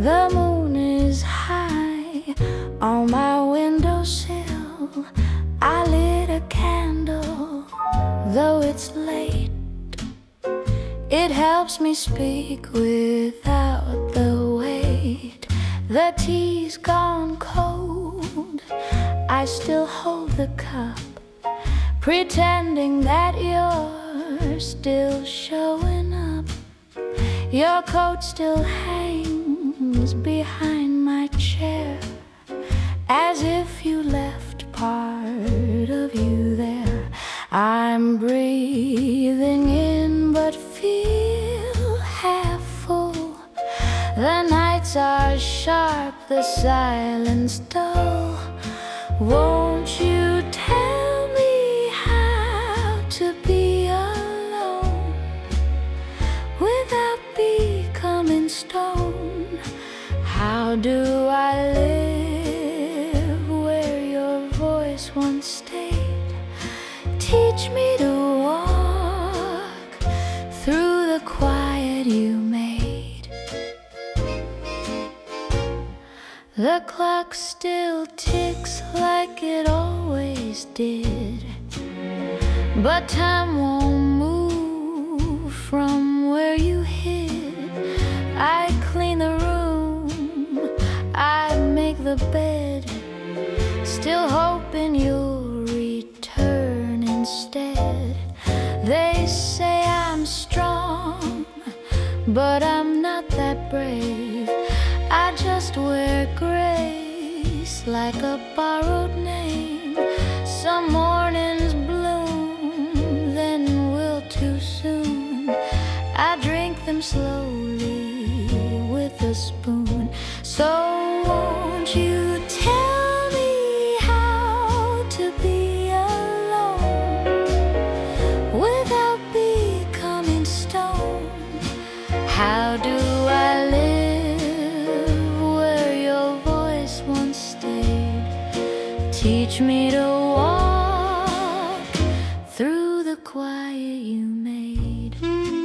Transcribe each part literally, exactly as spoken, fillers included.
The moon is high on my windowsill. I lit a candle, though it's late. It helps me speak without the weight. The tea's gone cold, I still hold the cup, pretending that you're still showing up. Your coat still hangs behind my chair, as if you left part of you there. I'm breathing in but feel half full. The nights are sharp, the silence dull. Won't you tell me how to be alone without becoming stone? How do I live where your voice once stayed? Teach me to walk through the quiet you made. The clock still ticks like it always did, but time won't move from where you hid. I clean the room, I make the bed, still hoping you'll return instead. They say I'm strong, but I'm not that brave. I just wear grace like a borrowed name. Some mornings bloom, then wilt too soon. I drink them slowly with a spoon. So won't you tell me how to be alone without becoming stone? How do I live where your voice once stayed? Teach me to walk through the quiet you made.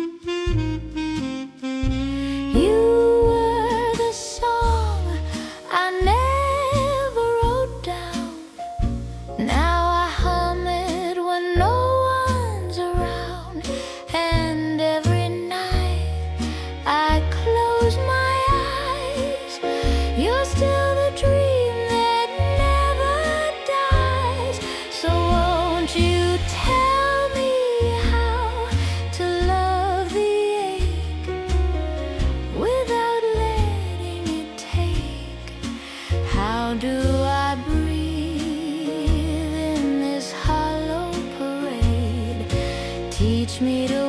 You were the song I never wrote down. Now I hum it when no one's around. And every night I close my eyes, you're still the dream that never dies. So won't you tell me how to love the ache without letting it take? How do I breathe in this hollow parade? Teach me to